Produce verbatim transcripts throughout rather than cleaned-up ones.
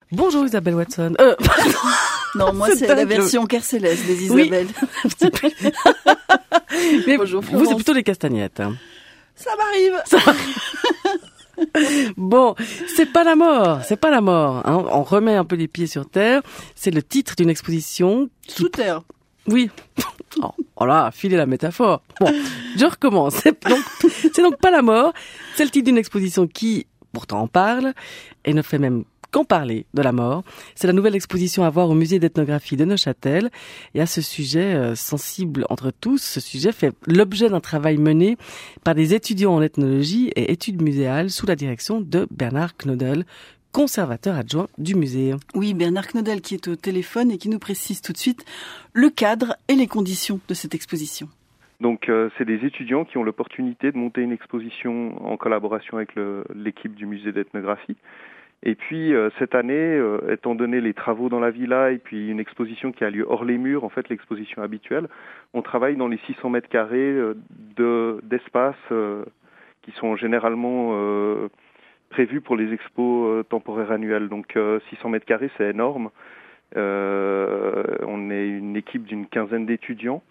Bonjour Isabelle Watson. Euh, non, moi c'est, c'est la version Carcélès des Isabelle. Oui. Mais bonjour vous, c'est plutôt les castagnettes. Ça m'arrive. Ça m'arrive. Bon, c'est pas la mort, c'est pas la mort. Hein. On remet un peu les pieds sur terre. C'est le titre d'une exposition. Sous qui... terre. Oui. Oh, oh là, filez la métaphore. Bon, je recommence. C'est donc, c'est donc pas la mort. C'est le titre d'une exposition qui, pourtant, en parle et ne fait même qu'en parler de la mort. C'est la nouvelle exposition à voir au musée d'ethnographie de Neuchâtel. Et à ce sujet euh, sensible entre tous, ce sujet fait l'objet d'un travail mené par des étudiants en ethnologie et études muséales sous la direction de Bernard Knodel, conservateur adjoint du musée. Oui, Bernard Knodel qui est au téléphone et qui nous précise tout de suite le cadre et les conditions de cette exposition. Donc euh, c'est des étudiants qui ont l'opportunité de monter une exposition en collaboration avec le, l'équipe du musée d'ethnographie. Et puis euh, cette année, euh, étant donné les travaux dans la villa et puis une exposition qui a lieu hors les murs, en fait l'exposition habituelle, on travaille dans les six cents mètres carrés euh, de, d'espace euh, qui sont généralement euh, prévus pour les expos euh, temporaires annuelles. Donc euh, six cents mètres carrés, c'est énorme. Euh, on est une équipe d'une quinzaine d'étudiants.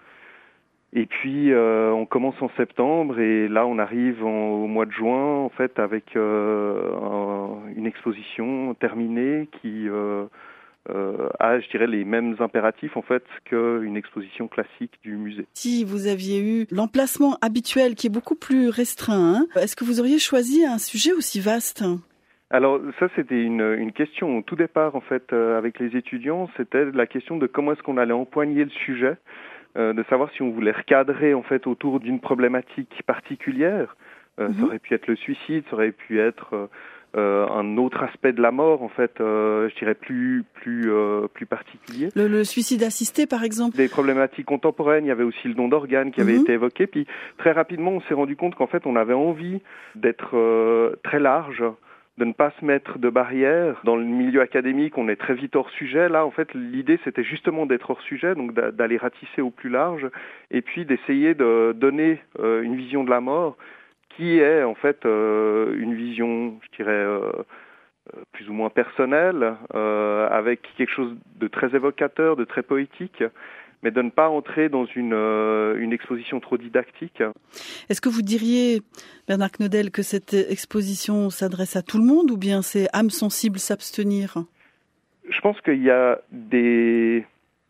Et puis euh, on commence en septembre et là on arrive en, au mois de juin en fait avec euh, un, une exposition terminée qui euh, euh, a, je dirais, les mêmes impératifs en fait qu'une exposition classique du musée. Si vous aviez eu l'emplacement habituel qui est beaucoup plus restreint, hein, est-ce que vous auriez choisi un sujet aussi vaste ? Alors ça c'était une, une question au tout départ en fait euh, avec les étudiants, c'était la question de comment est-ce qu'on allait empoigner le sujet. Euh, de savoir si on voulait recadrer en fait autour d'une problématique particulière. Euh, mmh. Ça aurait pu être le suicide, ça aurait pu être euh, un autre aspect de la mort en fait, euh, je dirais plus plus euh, plus particulier. Le, le suicide assisté par exemple. Des problématiques contemporaines, il y avait aussi le don d'organes qui avait mmh. été évoqué. Puis très rapidement, on s'est rendu compte qu'en fait, on avait envie d'être euh, très large, de ne pas se mettre de barrières. Dans le milieu académique, on est très vite hors sujet. Là, en fait, l'idée, c'était justement d'être hors sujet, donc d'aller ratisser au plus large, et puis d'essayer de donner euh, une vision de la mort qui est, en fait, euh, une vision, je dirais, euh, plus ou moins personnelle, euh, avec quelque chose de très évocateur, de très poétique, mais de ne pas entrer dans une, euh, une exposition trop didactique. Est-ce que vous diriez, Bernard Knodel, que cette exposition s'adresse à tout le monde ou bien c'est âme sensible s'abstenir ? Je pense qu'il y a des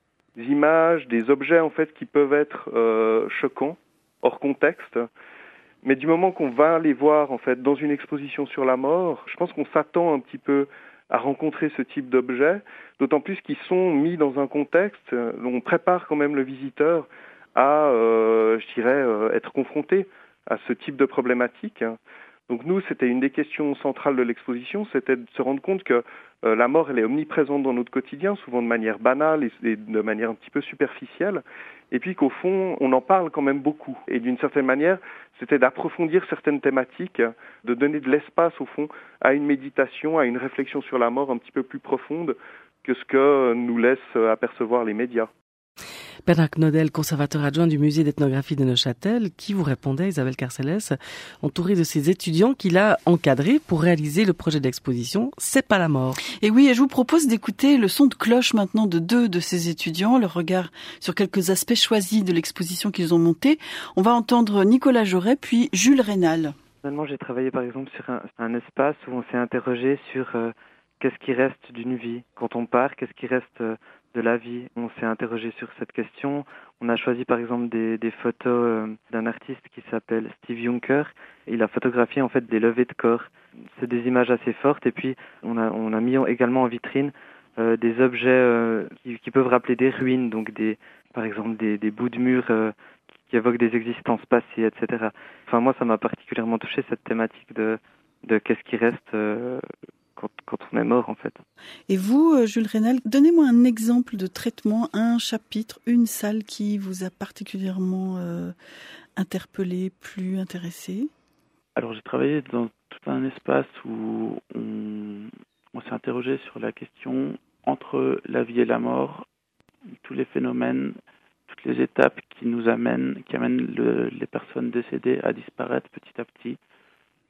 images, des objets en fait qui peuvent être euh, choquants, hors contexte, mais du moment qu'on va les voir en fait dans une exposition sur la mort, je pense qu'on s'attend un petit peu à rencontrer ce type d'objets, d'autant plus qu'ils sont mis dans un contexte, on prépare quand même le visiteur à, euh, je dirais, euh, être confronté à ce type de problématique. Donc nous, c'était une des questions centrales de l'exposition, c'était de se rendre compte que euh, la mort, elle est omniprésente dans notre quotidien, souvent de manière banale et, et de manière un petit peu superficielle, et puis qu'au fond, on en parle quand même beaucoup. Et d'une certaine manière, c'était d'approfondir certaines thématiques, de donner de l'espace, au fond, à une méditation, à une réflexion sur la mort un petit peu plus profonde que ce que nous laissent apercevoir les médias. Bernard Knodel, conservateur adjoint du musée d'ethnographie de Neuchâtel, qui vous répondait, Isabelle Carcélès, entouré de ses étudiants qu'il a encadrés pour réaliser le projet d'exposition « C'est pas la mort ». Et oui, et je vous propose d'écouter le son de cloche maintenant de deux de ces étudiants, leur regard sur quelques aspects choisis de l'exposition qu'ils ont montée. On va entendre Nicolas Joret puis Jules Rénal. Personnellement, j'ai travaillé par exemple sur un, un espace où on s'est interrogé sur euh, qu'est-ce qui reste d'une vie quand on part, qu'est-ce qui reste euh, de la vie. On s'est interrogé sur cette question. On a choisi par exemple des, des photos euh, d'un artiste qui s'appelle Steve Juncker. Il a photographié en fait des levées de corps. C'est des images assez fortes et puis on a, on a mis également en vitrine euh, des objets euh, qui, qui peuvent rappeler des ruines, donc des, par exemple des, des bouts de murs euh, qui évoquent des existences passées, et cetera. Enfin moi ça m'a particulièrement touché cette thématique de, de qu'est-ce qui reste euh, Quand, quand on est mort, en fait. Et vous, Jules Rénal, donnez-moi un exemple de traitement, un chapitre, une salle qui vous a particulièrement euh, interpellé, plus intéressé. Alors, j'ai travaillé dans tout un espace où on, on s'est interrogé sur la question entre la vie et la mort, tous les phénomènes, toutes les étapes qui nous amènent, qui amènent le, les personnes décédées à disparaître petit à petit.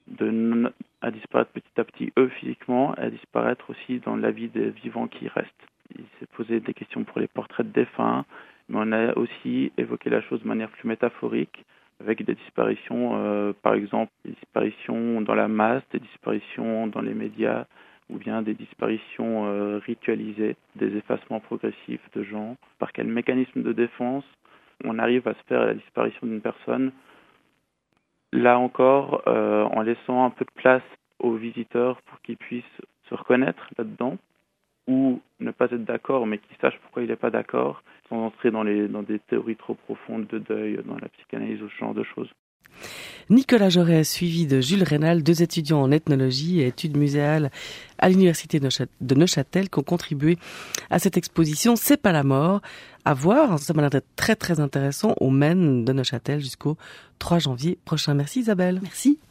de, à disparaître petit à petit, eux, physiquement, et à disparaître aussi dans la vie des vivants qui restent. Il s'est posé des questions pour les portraits de défunts, mais on a aussi évoqué la chose de manière plus métaphorique, avec des disparitions, euh, par exemple, des disparitions dans la masse, des disparitions dans les médias, ou bien des disparitions euh, ritualisées, des effacements progressifs de gens. Par quel mécanisme de défense on arrive à se faire la disparition d'une personne, là encore, euh, en laissant un peu de place aux visiteurs pour qu'ils puissent se reconnaître là-dedans, ou ne pas être d'accord, mais qu'ils sachent pourquoi il n'est pas d'accord, sans entrer dans, les, dans des théories trop profondes de deuil, dans la psychanalyse ou ce genre de choses. Nicolas Jaurès, suivi de Jules Rénal, deux étudiants en ethnologie et études muséales à l'université de Neuchâtel, qui ont contribué à cette exposition C'est pas la mort, à voir, ça m'a l'air d'être très très intéressant, au Maine de Neuchâtel jusqu'au trois janvier prochain. Merci Isabelle. Merci.